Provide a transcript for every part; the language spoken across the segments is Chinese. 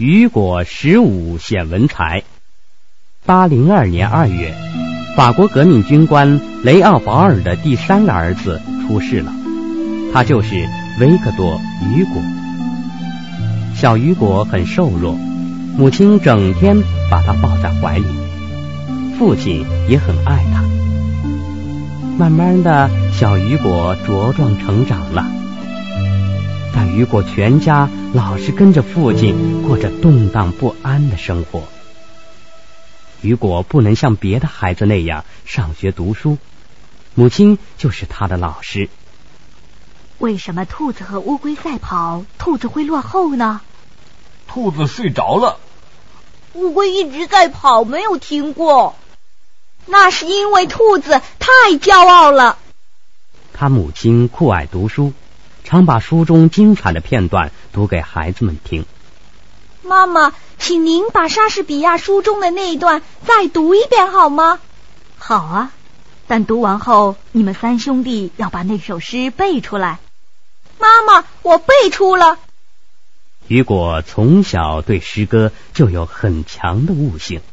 雨果15显文才。802年2月，法国革命军官雷奥保尔的第3个儿子出世了，他就是维克多·雨果。小雨果很瘦弱，母亲整天把他抱在怀里，父亲也很爱他。慢慢的，小雨果茁壮成长了，但雨果全家老是跟着父亲过着动荡不安的生活。雨果不能像别的孩子那样上学读书，母亲就是他的老师。 为什么兔子和乌龟赛跑，兔子会落后呢？ 兔子睡着了。 乌龟一直在跑，没有停过。那是因为兔子太骄傲了。 他母亲酷爱读书，常把书中精彩的片段读给孩子们听。 妈妈，请您把莎士比亚书中的那一段再读一遍好吗？ 好啊，但读完后你们3兄弟要把那首诗背出来。 妈妈，我背出了。 雨果从小对诗歌就有很强的悟性，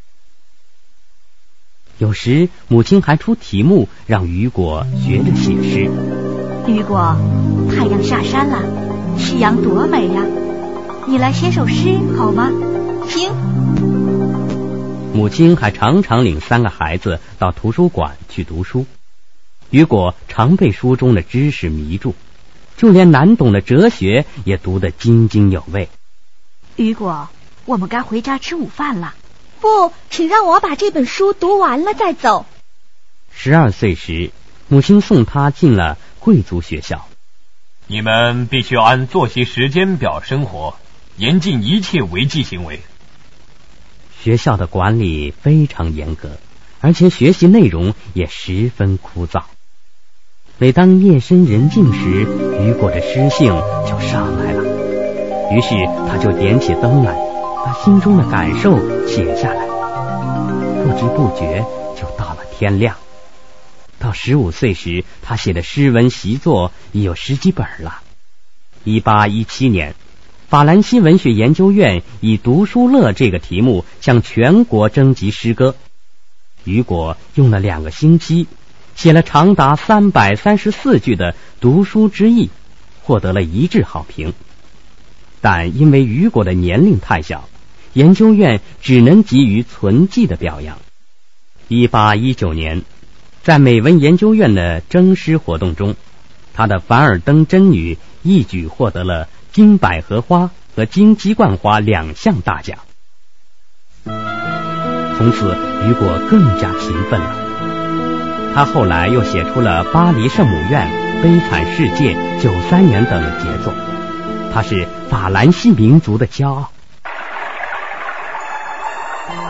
有时母亲还出题目让雨果学着写诗。 雨果，太阳下山了，夕阳多美呀，你来写首诗好吗？ 行。 母亲还常常领3个孩子到图书馆去读书，雨果常被书中的知识迷住，就连难懂的哲学也读得津津有味。 雨果，我们该回家吃午饭了。 不，请让我把这本书读完了再走。 12岁时，母亲送他进了贵族学校。 你们必须按作息时间表生活，严禁一切违纪行为。 学校的管理非常严格，而且学习内容也十分枯燥。每当夜深人静时，雨果的诗性就上来了，于是他就点起灯来，把心中的感受写下来。不知不觉就到了天亮。到15岁时，他写的诗文习作已有10几本了。1817年，法兰西文学研究院以读书乐这个题目向全国征集诗歌。雨果用了2个星期，写了长达334句的读书之意，获得了一致好评。但因为雨果的年龄太小，研究院只能给予存记的表扬。1819年，在美文研究院的征诗活动中，他的《凡尔登真女》一举获得了金百合花和金鸡冠花2项大奖。从此雨果更加勤奋了。他后来又写出了《巴黎圣母院》《悲惨世界》《93年》等杰作。他是法兰西民族的骄傲。